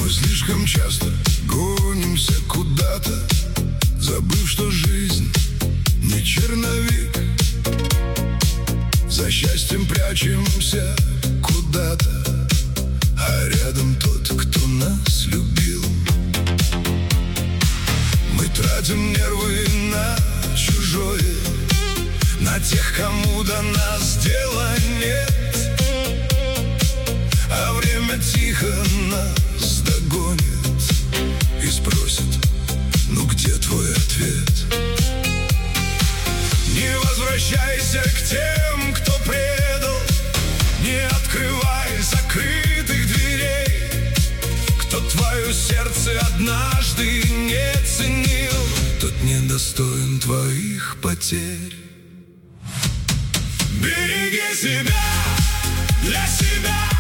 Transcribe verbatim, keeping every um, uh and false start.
слишком часто гонимся куда-то, забыв, что жизнь не черновик. За счастьем прячемся куда-то, а рядом тот, кто нас любил. Мы тратим нервы на чужое, на тех, кому до нас дела нет. А время тихо нас догонит и спросит: ну где твой ответ? Не возвращайся к тем, кто предал, не открывай закрытых дверей. Кто твое сердце однажды не ценил, тот недостоин твоих потерь. Береги себя для себя.